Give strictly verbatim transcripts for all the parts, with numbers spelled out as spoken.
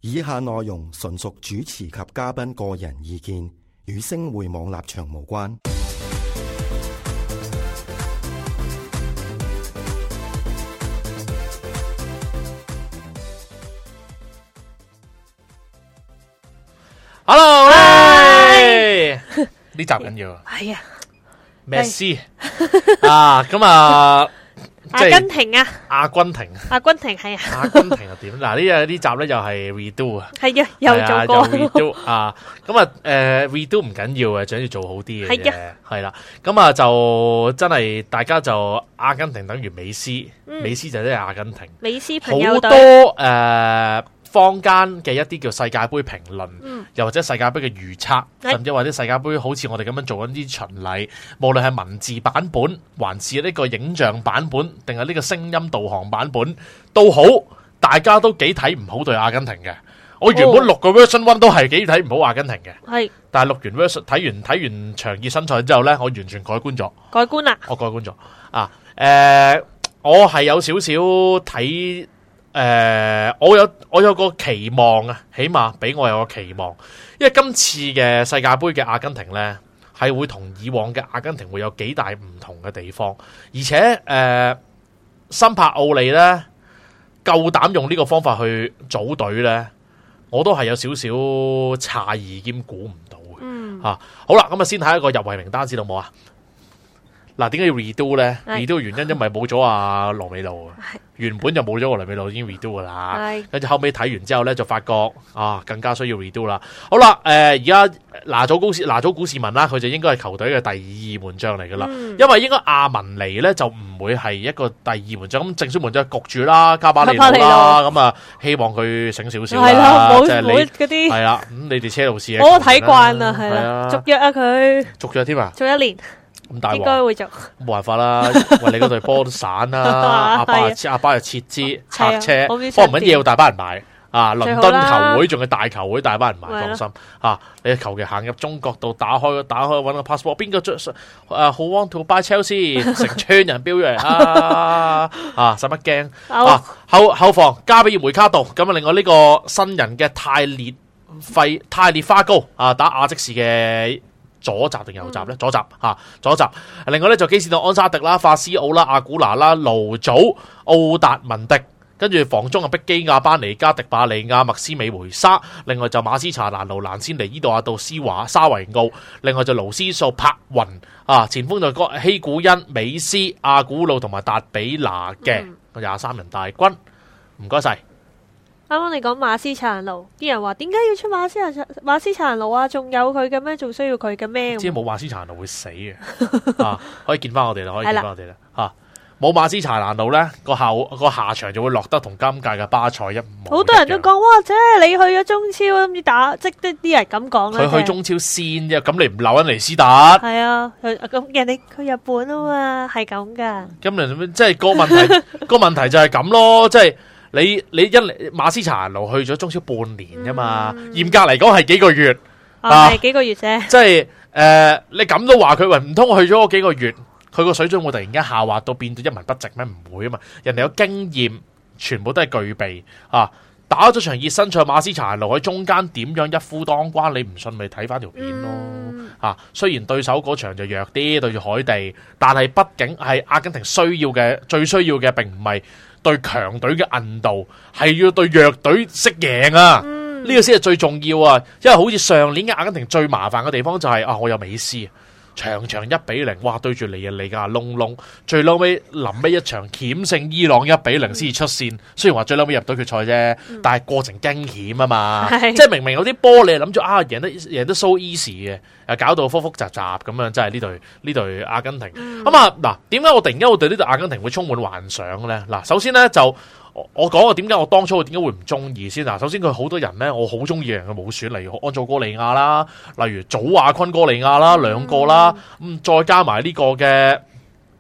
以下內容純屬主持及嘉賓個人意見，與星匯網立場無關。 Hello，呢集緊要係啊， 咩斯啊咁啊， 阿根廷啊， 阿根廷， 阿根廷係啊， 阿根廷又點？嗱呢日呢集咧又係 redo 啊， 係啊，又做過又 redo 啊，咁啊誒 redo 唔緊要嘅，最緊要做好啲嘅係啫，係啦，咁啊就真係大家就阿根廷等於美斯，美斯就即係阿根廷， 美斯朋好多友隊誒。坊間嘅一啲叫世界盃評論， 嗯、 又或者世界盃嘅預測，甚至或者世界盃好似我哋咁樣做緊啲巡禮，無論係文字版本，還是呢個影像版本，定係呢個聲音導航版本都好，大家都幾睇唔好對阿根廷嘅。我原本錄個 version one 都係幾睇唔好阿根廷嘅，係、哦，但係錄完 version 睇完睇完場熱身賽之後呢，我完全改觀咗， 改觀啦， 我改觀咗啊！誒、呃，我係有少少睇。誒、呃，我有我有個期望啊，起碼俾我有個期望，因為今次嘅世界盃嘅阿根廷呢，係會同以往嘅阿根廷會有幾大唔同嘅地方，而且誒、呃，森柏奧利呢，夠膽用呢個方法去組隊呢，我都係有少少詫異兼估唔到嘅。嗯，吓、啊、好啦，咁啊先睇一個入圍名單，知道冇啊？嗱，點解要 redo 咧 ？redo 原因因為冇咗阿羅美路，原本就冇咗個羅美路已經 redo 噶啦。跟住後尾睇完之後咧，就發覺啊，更加需要 redo 啦。好啦，誒而家拿祖高士拿祖古士文啦，佢就應該係球隊嘅第二門將嚟噶啦。嗯、因為應該阿文尼咧就唔會係一個第二門將，咁正選門將焗住啦，卡巴利魯啦，咁啊希望佢醒少少啦。即係你嗰啲係啦，咁你哋車路士我睇慣啦，係啦，續約啊佢續約添啊， 續一年。 咁大應該會做， 冇辦法啦。喂，你嗰隊波都散啦，阿巴又阿巴又撤資拆車，不過唔緊要，大班人買啊！倫敦球會仲係大球會，大班人買，放心啊！你求其行入中國度打開打開揾個 passport， 邊個着誒好 want to buy Chelsea， 成村人飆咗嚟啊！啊，使乜驚啊？後後防加比爾梅卡道，咁啊，另外呢個新人嘅泰列費泰列花高啊，打亞積士嘅。左閘定右閘咧？左閘吓、啊，左閘。另外咧就基士頓安沙迪啦、法斯奧啦、阿古拿啦、盧祖、奧達文迪，跟住防中啊，碧基亞、班尼加、迪巴利亞、麥斯美梅沙。另外就馬斯查蘭奴、蘭仙尼、伊度亞杜斯華、沙維奧。另外就勞斯素、柏雲啊，前鋒就希古恩、美斯、阿古路同埋達比拿嘅廿三人大軍。唔該晒。 啱啱你講馬斯查蘭奴，啲人話點解要出馬斯查馬斯查蘭奴啊？仲有佢嘅咩？仲需要佢嘅咩？ 即係冇馬斯查蘭奴會死嘅、啊，可以見翻我哋啦，可以見翻我哋啦，吓冇馬斯查蘭奴咧，個下個下場就會落得同今屆嘅巴塞一模。好多人都講哇，即係你去咗中超諗住打，即係啲人咁講啦。 佢去中超先啫，咁你唔留緊尼斯特？ 係啊，咁人哋去日本啊嘛，係咁噶。 咁人即係個問題，個問題就係咁咯，即係。你你一馬斯查蘭奴去咗中超半年啫嘛，嚴、嗯、格嚟講係幾個月， 係、哦啊、幾個月啫。 即係誒，你咁都話佢喂唔通去咗嗰幾個月，佢個水準會突然間下滑到變到一文不值咩？唔會啊嘛，人哋有經驗，全部都係具備啊。打咗場熱身賽，馬斯查蘭奴喺中間點樣一夫當關？你唔信咪睇翻條片咯。嗯、啊，雖然對手嗰場就弱啲，對住海地，但係畢竟係阿根廷需要嘅，最需要嘅並唔係。對強隊嘅韌度係要對弱隊識贏啊！呢、嗯、個先係最重要啊！因為好似上年嘅阿根廷最麻煩嘅地方就係、是、啊，我有美斯，場場一比零，哇！對住嚟啊嚟噶窿窿，最嬲尾臨尾一場險勝伊朗一比零先至出線。雖然話最嬲尾入到決賽啫，嗯、但係過程驚險啊嘛！即係明明有啲波你諗住啊贏得贏得 so easy 嘅，誒搞到複複雜雜咁樣，真係呢隊呢隊阿根廷。咁、嗯、啊嗱，點解我突然間我對呢隊阿根廷會充滿幻想咧？嗱，首先咧就。我講個點解我當初點解會唔中意先嗱，首先佢好多人咧，我好中意嘅人嘅冇選，例如安祖哥利亞啦，例如祖亞昆哥利亞啦，兩個啦，咁、嗯、再加埋呢個嘅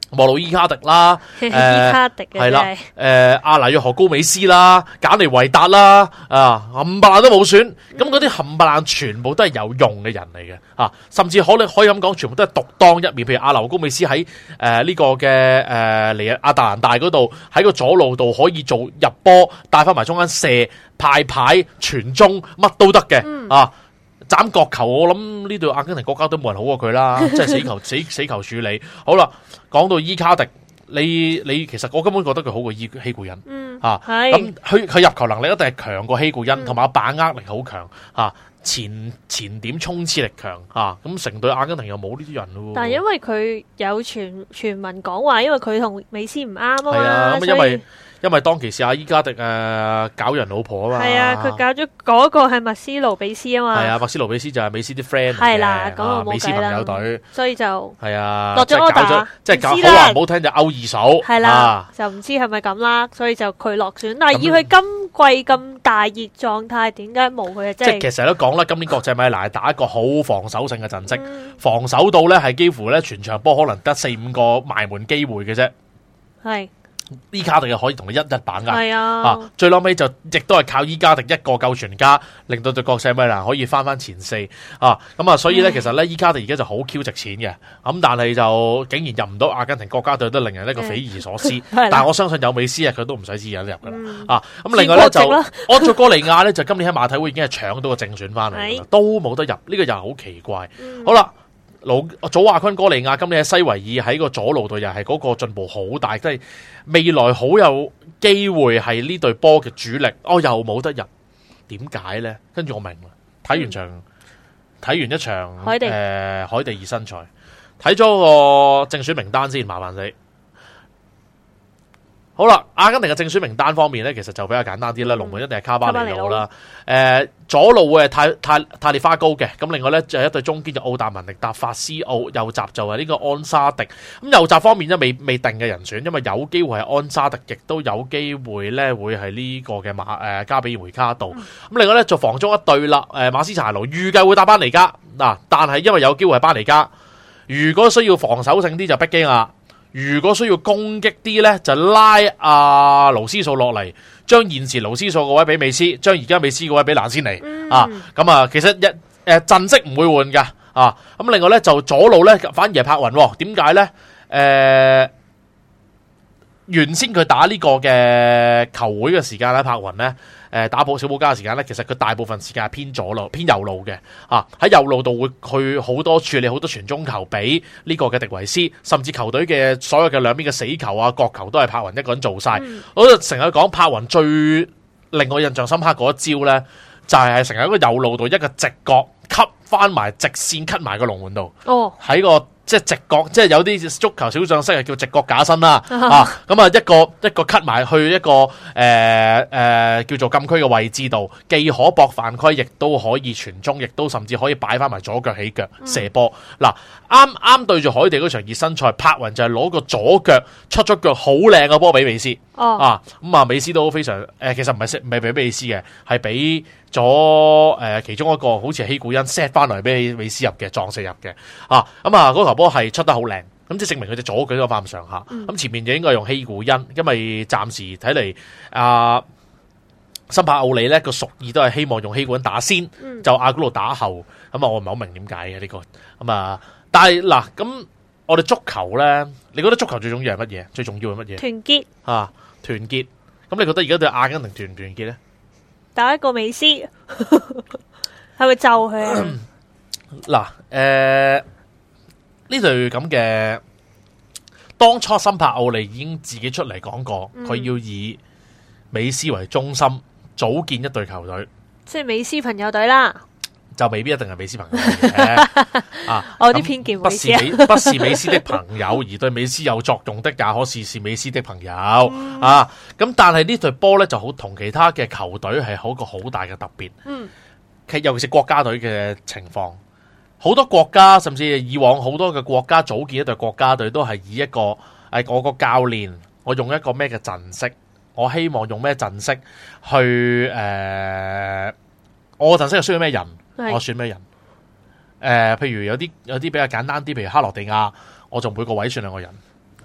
莫魯伊卡迪啦， 伊卡迪嘅係啦， 真係誒阿拿約何高美斯啦，簡尼維達啦，啊冚唪唥都冇選，咁嗰啲冚唪唥全部都係有用嘅人嚟嘅，啊，甚至可你可以咁講，全部都係獨當一面。譬如阿拿約高美斯喺誒呢個嘅誒嚟亞特蘭大嗰度，喺個左路度可以做入波，帶翻埋中間射派牌傳中，乜都得嘅， 嗯、 啊。斬角球，我諗呢隊阿根廷國家都冇人好過佢啦，即係死球死死球處理。好啦，講到伊卡迪，你你其實我根本覺得佢好過伊希古恩， 嗯啊，咁佢佢入球能力一定係強過希古恩，同埋、嗯、把握力好強，啊，前前點衝刺力強，啊，咁成隊阿根廷又冇呢啲人咯。 但係因為佢有傳傳聞講話，因為佢同美斯唔啱啊嘛， 係啊，咁所以因為。因為當其時阿伊加迪誒、呃、搞人老婆啊嘛， 係啊，佢搞咗嗰個係麥斯盧比斯啊嘛， 係啊，麥斯盧比斯就係美斯啲 friend 嚟嘅， 係啦，咁啊美斯朋友隊， 所以就係啊， 落咗 order， 即係搞好話唔好聽就勾二手， 係啦， 啊、 就唔知係咪咁啦，所以就佢落選，但係以佢今季咁大熱狀態，點解冇佢啊？即係其實成日都講啦，今年國際米蘭打一個好防守性嘅陣式， 嗯、 防守到咧係幾乎咧全場波可能得四五個埋門機會嘅啫， 係。 伊卡迪就可以同你一一把握， 係啊， 啊，最嬲尾就亦都係靠伊卡迪一個救全家，令到對國際米蘭可以翻翻前四，啊，咁啊，所以咧，其實咧，伊卡迪而家就好 Q 值錢嘅，咁但係就竟然入唔到阿根廷國家隊，都令人一個匪夷所思。但係我相信有美斯啊，佢都唔使知有得入噶啦，嗯、啊，咁另外咧就安祖哥利亞咧，就今年喺馬體會已經係搶到個正選翻嚟，都冇得入，呢、這個又係好奇怪。嗯、好啦。老祖亞昆哥利亞今年喺西維爾喺個左路度又係嗰個進步好大，即係未來好有機會係呢隊波嘅主力。哦，又冇得入，點解咧？跟住我明啦，睇完場睇、嗯、完一場海地誒、 呃、海地熱身賽，睇咗個正選名單先，麻煩你。好啦，阿根廷嘅正選名單方面咧，其實就比較簡單啲啦。龍、嗯、門一定係卡巴尼魯啦，誒、呃、左路會係泰泰泰列花高嘅，咁另外咧就係一對中堅就奧達文力達法斯奧，右閘就係呢個安沙迪。咁右閘方面咧未未定嘅人選，因為有機會係安沙迪，亦都有機會咧會係呢個嘅馬誒、呃、加比爾梅卡道。咁、嗯、另外咧做防中一對啦，誒、呃、馬斯查奴預計會打班尼加嗱，但係因為有機會係班尼加，如果需要防守性啲就逼基亞。如果需要攻擊啲咧，就拉阿盧斯素落嚟，將現時盧斯素個位俾美斯，將而家美斯個位俾蘭仙尼、嗯、啊。咁啊，其實一誒陣式唔會換噶啊。咁另外咧就左路咧反而係柏雲，點解咧？誒、呃，原先佢打呢個嘅球會嘅時間咧，柏雲咧。誒打保小保加嘅時間咧，其實佢大部分時間係偏左路、偏右路嘅，啊喺右路度會去好多處理好多傳中球俾呢個嘅迪維斯，甚至球隊嘅所有嘅兩邊嘅死球啊、角球都係柏雲一個人做晒。嗯、我就成日講柏雲最令我印象深刻嗰一招咧，就係成日喺個右路度一個直角吸翻埋直線吸埋個龍門度，喺、哦、個。即係直角，即係有啲足球小將式係叫直角假身啦，啊，咁啊一個一個 cut 埋去一個誒誒、呃呃、叫做禁區嘅位置度，既可搏犯規，亦都可以傳中，亦都甚至可以擺翻埋左腳起腳射波。嗱、嗯，啱啱對住海地嗰場熱身賽，柏雲就係攞個左腳出咗腳好靚嘅波俾美斯，哦、啊，咁啊美斯都非常誒、呃，其實唔係唔係俾美斯嘅，係俾咗誒其中一個好似係希古恩 set 翻嚟俾美斯入嘅撞射入嘅，啊，咁啊嗰球波係出得好靚，咁即係證明佢隻左腳都翻咁上下，咁、嗯、前面就應該用希古恩，因為暫時睇嚟啊，森帕奧利咧個屬意都係希望用希古恩打先，嗯、就阿古路打後，咁啊我唔係好明點解嘅呢個，咁啊，但係嗱，咁我哋足球咧，你覺得足球最重要係乜嘢？最重要係乜嘢？ 團結啊，團結，咁你覺得而家對阿根廷團唔團結咧？ 打一個美斯，係咪就佢啊？ 嗱，誒，呢隊咁嘅，當初森帕奧利已經自己出嚟講過，佢、嗯、要以美斯為中心組建一隊球隊， 即係美斯朋友隊啦。 就未必一定係美斯朋友嘅啊！ 我啲偏見， 不是美不是美斯的朋友，而對美斯有作用的，也可是是美斯的朋友、嗯、啊！咁但係呢隊波咧就好同其他嘅球隊係好個好大嘅特別，嗯，其尤其是國家隊嘅情況，好多國家甚至以往好多嘅國家組建一隊國家隊都係以一個誒、哎、我個教練，我用一個咩嘅陣式，我希望用咩陣式去誒、呃，我個陣式係需要咩人？我選咩人？誒、呃，譬如有啲有啲比較簡單啲，譬如克羅地亞，我就每個位選兩個人，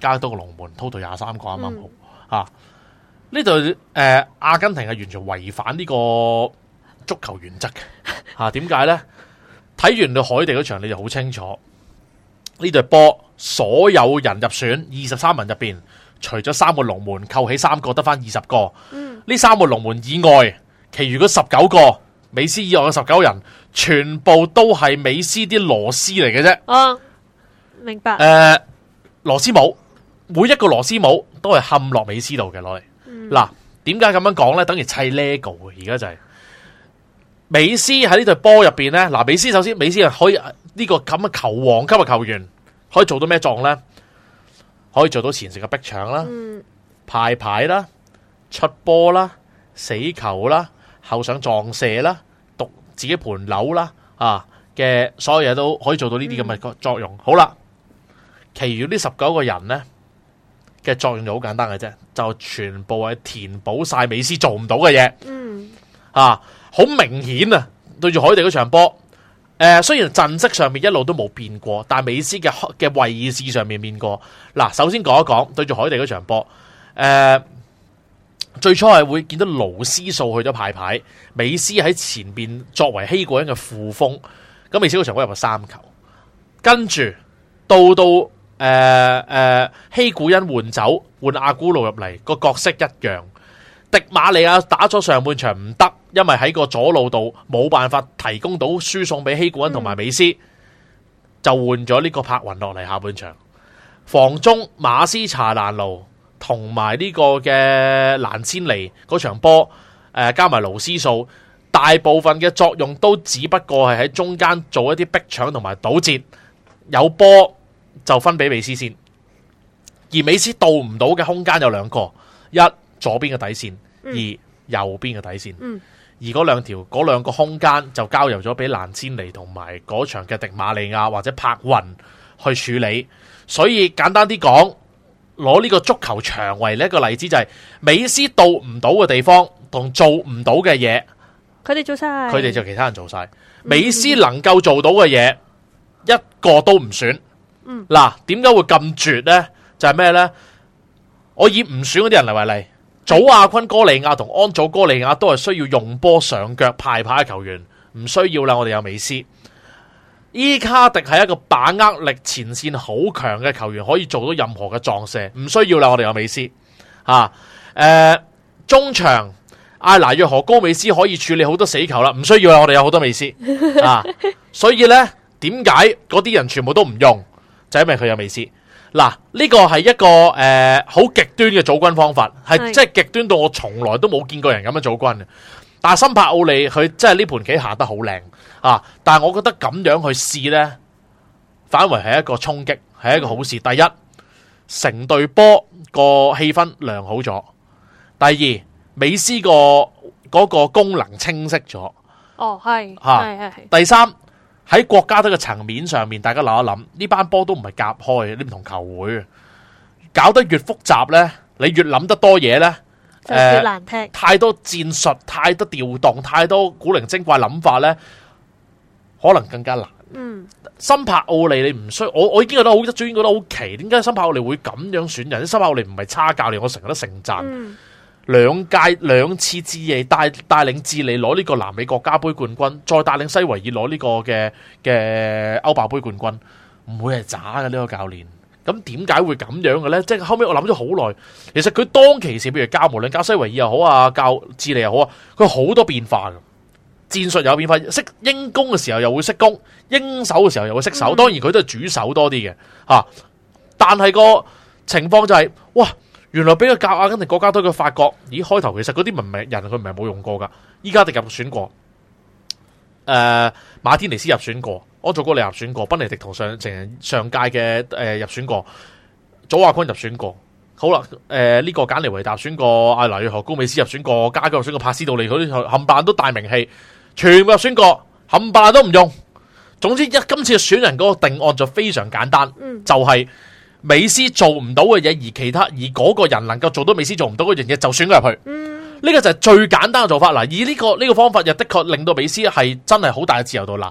加多個龍門 total 廿三個啱啱好啊！呢度誒阿根廷係完全違反呢個足球原則嘅嚇，點解咧？睇完到海地嗰場你就好清楚，呢隊波所有人入選二十三人入邊，除咗三個龍門扣起三個，得翻二十個。呢、嗯、三個龍門以外，其餘嗰十九個美斯以外嘅十九人，全部都係美斯啲螺絲嚟嘅啫。 哦，明白。誒、 呃，螺絲帽，每一個螺絲帽都係嵌落美斯度嘅攞嚟。嗱、嗯，點解咁樣講咧？等於砌 Lego 嘅，而家就係、是、美斯喺呢隊波入邊咧。嗱，美斯首先，美斯係可以呢、這個咁嘅球王級嘅球員，可以做到咩作用咧？可以做到前線嘅逼搶啦、嗯、派牌啦、出波啦、死球啦、後上撞射啦、讀自己盤扭啦啊嘅所有嘢都可以做到呢啲咁嘅作用。嗯、好啦，其餘呢十九個人咧嘅作用就好簡單嘅啫，就全部係填補晒美斯做唔到嘅嘢。嗯，啊，好明顯啊，對住海地嗰場波，誒、呃，雖然陣式上面一路都冇變過，但係美斯嘅嘅位置上面變過。嗱，首先講一講對住海地嗰場波，誒、呃，最初係會見到勞斯數去咗派牌，美斯喺前邊作為希古恩嘅副鋒，咁美斯嗰場波入咗三球，跟住到到。誒誒、呃呃，希古恩換走，換阿古路入嚟，個角色一樣。迪馬利亞打咗上半場唔得，因為喺個左路度冇辦法提供到輸送俾希古恩同埋美斯，嗯、就換咗呢個柏雲落嚟下半場。防中馬斯查蘭路同埋呢個嘅蘭千尼嗰場波，誒、呃、加埋勞斯數，大部分嘅作用都只不過係喺中間做一啲逼搶同埋堵截，有波就分俾美斯先，而美斯到唔到嘅空間有兩個，一左邊嘅底線，二、嗯、右邊嘅底線。嗯、而嗰兩條嗰兩個空間就交由咗俾蘭千尼同埋嗰場嘅迪馬利亞或者柏雲去處理。所以簡單啲講，攞呢個足球場為呢一個例子，就係、是、美斯到唔到嘅地方同做唔到嘅嘢， 佢哋做晒， 佢哋就其他人做晒。嗯、美斯能夠做到嘅嘢，一個都唔選。嗱，點解、嗯、會咁絕呢？就係、是、咩呢？我以唔選嗰啲人嚟為例，祖亞坤哥利亞同安祖哥利亞都係需要用波上腳派牌嘅球員，唔需要啦。我哋有美斯，伊卡迪係一個把握力前線好強嘅球員，可以做到任何嘅撞射，唔需要啦。我哋有美斯啊，誒、呃，中場艾拿約何高美斯可以處理好多死球啦，唔需要啦。我哋有好多美斯啊，所以呢，點解嗰啲人全部都唔用？就因為佢有美斯，嗱，呢個係一個誒好極端嘅組軍方法，係即係極端到我從來都冇見過人咁樣組軍嘅。但係森柏奧利佢真係呢盤棋下得好靚啊！但係我覺得咁樣去試呢，反為係一個衝擊，係一個好事。第一，成隊波個氣氛良好咗；第二，美斯個嗰個功能清晰咗。 哦，係，係係係。 第三。喺國家隊嘅層面上面，大家諗一諗，呢班波都唔係夾開嘅，呢唔同球會，搞得越複雜呢，你越諗得多嘢呢， 就越難踢、呃。太多戰術，太多調動，太多古靈精怪諗法呢，可能更加難。嗯，森柏奧利你唔需要，我我已經覺得好，一早已經覺得好奇，點解森柏奧利會咁樣選人？森柏奧利唔係差教練，我成日都盛讚。嗯兩屆兩次智利帶帶領智利攞呢個南美國家杯冠軍，再帶領西維爾攞呢個嘅嘅歐霸杯冠軍，唔會係渣嘅呢個教練。咁點解會咁樣嘅咧？即係後尾我諗咗好耐，其實佢當其時，譬如教無論教西維爾又好啊，教智利又好啊，佢好多變化嘅，戰術有變化，識應攻嘅時候又會識攻，應守嘅時候又會識守。當然佢都係主守多啲嘅吓，但係個情況就係、是、哇。原來俾佢教阿根廷國家隊，佢發覺，咦，開頭其實嗰啲唔係人，佢唔係冇用過噶。依家迪入選過，誒、呃，馬天尼斯入選過，安祖哥利入選過，賓尼迪同上成上屆嘅誒入選過，祖亞坤入選過。好啦，誒、呃、呢、這個簡尼維達選過，艾拿約何高美斯入選過，加加入選過，帕斯道利嗰啲冚唪唥都大名氣，全部入選過，冚唪唥都唔用。總之一今次選人嗰個定案就非常簡單，嗯、就係、是。美斯做唔到嘅嘢，而其他而嗰個人能夠做到美斯做唔到嗰樣嘢，就選佢入去。嗯，呢個就係最簡單嘅做法。嗱，以呢個呢個方法，又的確令到美斯係真係好大嘅自由度。嗱，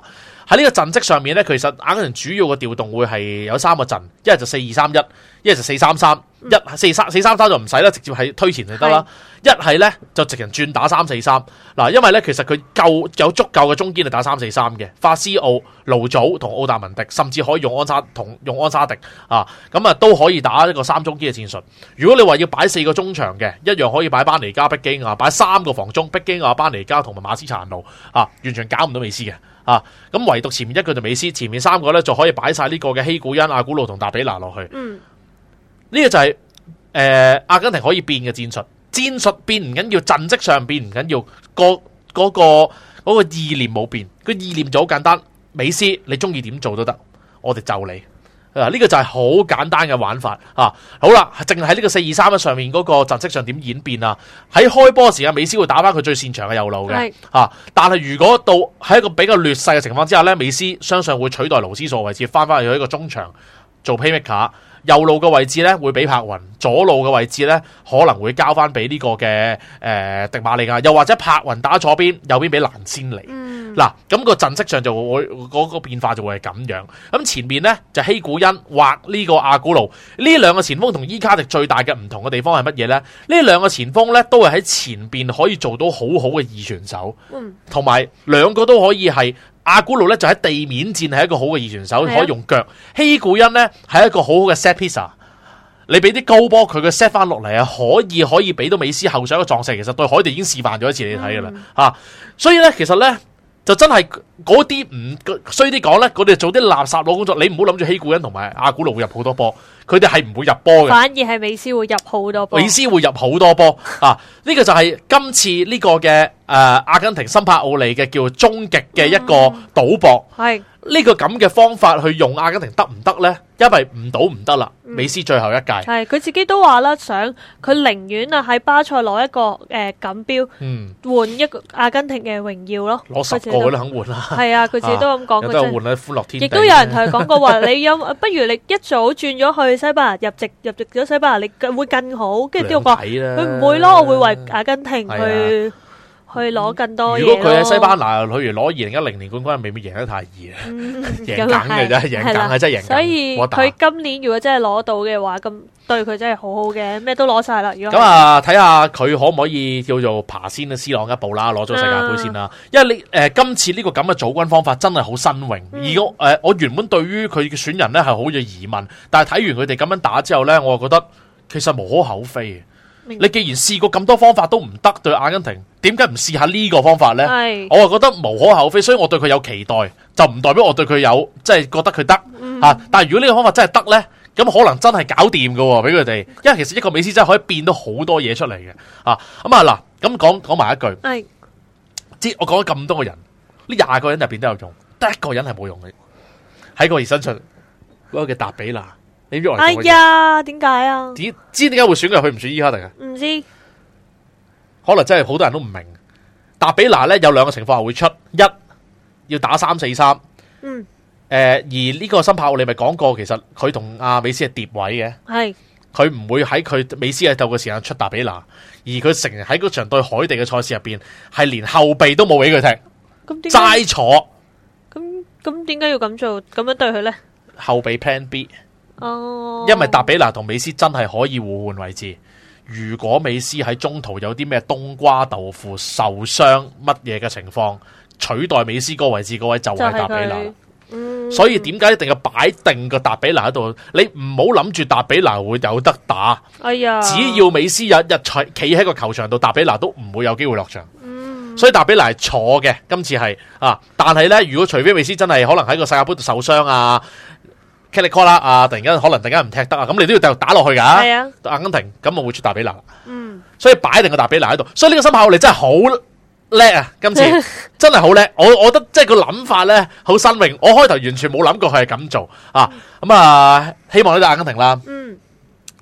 喺呢個陣績上面咧，其實阿根廷主要嘅調動會係有三個陣，一係就四二三一，一係就四三三，一四三四三三就唔使啦，直接係推前就得啦。一係咧就直人轉打三四三嗱，因為咧其實佢夠有足夠嘅中堅嚟打三四三嘅，法斯奧、盧祖同奧達文迪，甚至可以用安沙同用安沙迪啊，咁啊都可以打一個三中堅嘅戰術。如果你話要擺四個中場嘅，一樣可以擺班尼加、碧基亞，擺三個防中，碧基亞、班尼加同埋馬斯查路啊，完全搞唔到美斯嘅啊。咁唯獨前面一個就美斯，前面三個咧就可以擺晒呢個嘅希古恩、阿古路同達比拿落去。嗯，呢個就係、是、誒、呃、阿根廷可以變嘅戰術。戰術變唔緊要，陣績上變唔緊要，個嗰、嗰個嗰、嗰個意念冇變，個意念就好簡單。美斯你中意點做都得，我哋就你啊！呢、呢個就係好簡單嘅玩法啊！好啦，淨係呢個四二三一上面嗰個陣績上點演變啊？喺開波時啊，美斯會打翻佢最擅長嘅右路嘅啊！但係如果到喺一個比較劣勢嘅情況之下咧，美斯相信會取代勞斯數位置，翻翻去一個中場做 playmaker。右路嘅位置咧會俾柏雲，左路嘅位置咧可能會交翻俾呢個嘅誒、呃、迪馬利亞，又或者柏雲打左邊，右邊俾蘭仙尼。嗱、嗯，咁、那個陣式上就會嗰、那個變化就會係咁樣。咁前面咧就希古恩或呢個阿古路，呢兩個前鋒同伊卡迪最大嘅唔同嘅地方係乜嘢咧？呢兩個前鋒咧都係喺前邊可以做到好好嘅二傳手，同埋兩個都可以係。阿古路咧就喺地面戰係一個好嘅二傳手，可以用腳。希古恩咧係一個好好嘅 set piece， 你俾啲高波佢嘅 set 翻落嚟啊，可以可以俾到美斯後上一個撞射。其實對海地已經示範咗一次你睇噶啦吓，所以咧其實咧就真係嗰啲唔衰啲講咧，佢哋做啲垃圾佬工作。你唔好諗住希古恩同埋阿古路會入好多波，佢哋係唔會入波嘅，反而係美斯會入好多波。 美斯會入好多波啊！呢、這個就係今次呢個嘅誒、呃、阿根廷森柏奧利嘅叫終極嘅一個賭博。係、嗯。呢個咁嘅方法去用阿根廷得唔得呢？因為唔到唔得啦，美斯最後一屆係佢自己都話啦，想佢寧願啊喺巴塞攞一個誒錦標，嗯，換一個阿根廷嘅榮耀咯， 攞十個佢都肯換啦。係啊，佢自己都咁講， 有得換喺歡樂天地。 亦都有人同佢講過話，你有不如你一早轉咗去西班牙入籍入籍咗西班牙，你會更好。跟住啲話佢唔會咯，我會為阿根廷去。去攞更多嘢。 如果佢喺西班牙，譬如攞二零一零年冠軍，未必贏得太易啊！嗯、贏梗嘅啫，贏梗係真係贏。 所以佢今年如果真係攞到嘅話，咁對佢真係好好嘅，咩都攞晒啦。如果咁啊，睇下佢可唔可以叫做爬先啊，C朗一步啦，攞咗世界盃先啦。啊、因為你誒、呃、今次呢個咁嘅組軍方法真係好新穎。嗯、而我誒、呃、我原本對於佢嘅選人咧係好有疑問，但係睇完佢哋咁樣打之後咧，我就覺得其實無可厚非。你既然試過咁多方法都唔得對阿根廷，點解唔試下呢個方法呢？我係覺得無可厚非，所以我對佢有期待，就唔代表我對佢有即係覺得佢得、嗯啊、但係如果呢個方法真係得呢，咁可能真係搞掂㗎俾佢哋，因為其實一個美斯真係可以變到好多嘢出嚟嘅啊！咁啊嗱，咁講講埋一句，知我講咗咁多個人，呢廿個人入邊都有用，得一個人係冇用嘅，喺個熱身出嗰、嗰個嘅達比拿。你知哎呀，點解啊？ 知知點解會選佢？佢唔選伊卡迪啊？ 唔知， 可能真係好多人都唔明。達比拿咧有兩個情況係會出，一要打三四三，嗯，誒、呃，而呢個森柏奧利咪講過，其實佢同阿美斯係疊位嘅，係，佢唔會喺佢美斯喺度嘅時間出達比拿，而佢成日喺嗰場對海地嘅賽事入邊，係連後備都冇俾佢踢，齋坐。 咁咁點解要咁做？咁樣對佢咧？ 後備 Plan B。 哦， 因為達比拿同美斯真係可以互換位置。如果美斯喺中途有啲咩冬瓜豆腐受傷乜嘢嘅情況，取代美斯個位置嗰位就係達比拿。嗯，所以點解一定要擺定個達比拿喺度？你唔好諗住達比拿會有得打。哎呀，只要美斯有一日企喺個球場度，達比拿都唔會有機會落場。嗯，所以達比拿係坐嘅，今次係啊。但係咧，如果除非美斯真係可能喺個世界盃度受傷啊。Kelly Call 啦啊！突然間可能突然間唔踢得啊，咁你都要繼續打落去噶。係啊，阿根廷咁我會出達比拿。嗯，所以擺定個達比拿喺度。所以呢個森柏奧利真係好叻啊！今次真係好叻。我我覺得即係個諗法咧好新穎。我開頭完全冇諗過佢係咁做啊。咁、嗯、啊，希望呢隊阿根廷啦。嗯，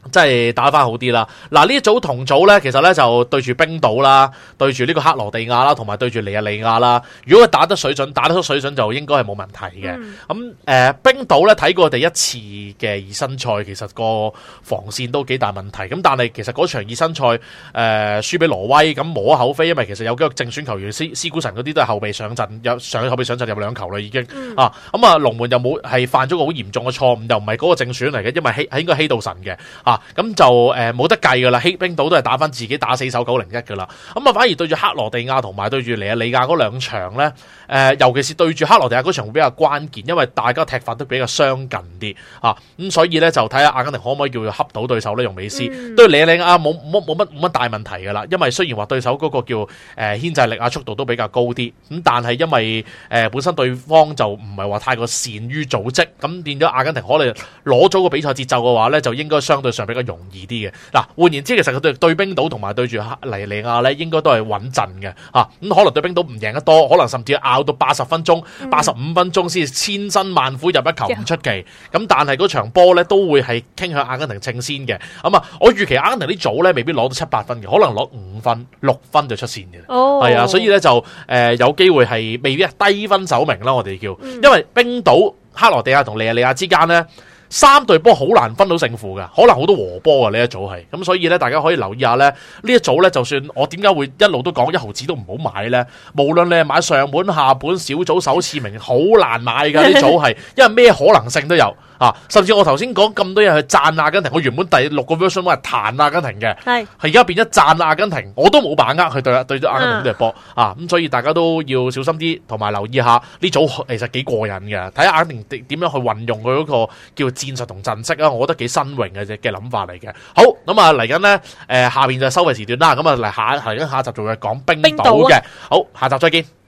即係打翻好啲啦。嗱，呢一組同組咧，其實咧就對住冰島啦，對住呢個克羅地亞啦，同埋對住尼日利亞啦。如果佢打得水準，打得出水準就應該係冇問題嘅。咁誒、嗯呃，冰島咧睇過第一次嘅熱身賽，其實個防線都幾大問題。咁但係其實嗰場熱身賽誒輸俾挪威，咁無可厚非，因為其實有幾個正選球員斯斯古神嗰啲都係後備上陣，有上後備上陣入兩球啦已經、嗯、啊。咁啊龍門又冇係犯咗個好嚴重嘅錯誤，又唔係嗰個正選嚟嘅，因為希係應該希道神嘅啊。咁就誒冇、呃、得計噶啦，希冰島都係打翻自己打死手九零一噶啦。咁啊反而對住克羅地亞同埋對住尼日利亞嗰兩場咧，誒、呃、尤其是對住克羅地亞嗰場會比較關鍵，因為大家踢法都比較相近啲啊。咁所以咧就睇下阿根廷可唔可以叫做恰到對手咧，用美斯、嗯、對尼日利亞冇冇冇乜冇乜大問題噶啦。因為雖然話對手嗰個叫誒牽制力啊速度都比較高啲，咁但係因為誒、呃、本身對方就唔係話太過善於組織，咁變咗阿根廷可能攞咗個比賽節奏嘅話咧，就應該相對上比較容易啲嘅。嗱，換言之，其實佢對對冰島同埋對住尼日利亞咧，應該都係穩陣嘅嚇。咁、啊、可能對冰島唔贏得多，可能甚至拗到八十分鐘、八十五分鐘先千辛萬苦入一球唔出奇。咁、嗯、但係嗰場波咧都會係傾向阿根廷稱先嘅。咁啊，我預期阿根廷呢組咧未必攞到七八分嘅，可能攞五分、六分就出線嘅。哦，係啊，所以咧就誒、呃、有機會係未必係低分首名啦，我哋叫，嗯、因為冰島、克羅地亞同尼日利亞之間咧。三隊波好難分到勝負噶，可能好多和波啊呢一組係，咁所以咧大家可以留意下咧呢一組咧，就算我點解會一路都講一毫子都唔好買咧，無論你係買上盤、下盤、小組、首次名，好難買噶呢組係，因為咩可能性都有啊，甚至我頭先講咁多嘢去讚阿根廷，我原本第六個 version 都係彈阿根廷嘅，係係而家變咗讚阿根廷，我都冇把握去對對咗阿根廷呢隊波啊，咁所以大家都要小心啲，同埋留意下呢組其實幾過癮嘅，睇下阿根廷點樣去運用佢嗰個叫戰術同陣式啊，我覺得幾新穎嘅嘅諗法嚟嘅。好，咁啊嚟緊咧，誒、呃、下邊就收費時段啦，咁啊嚟下嚟緊下一集就會講冰島嘅。好，下集再見。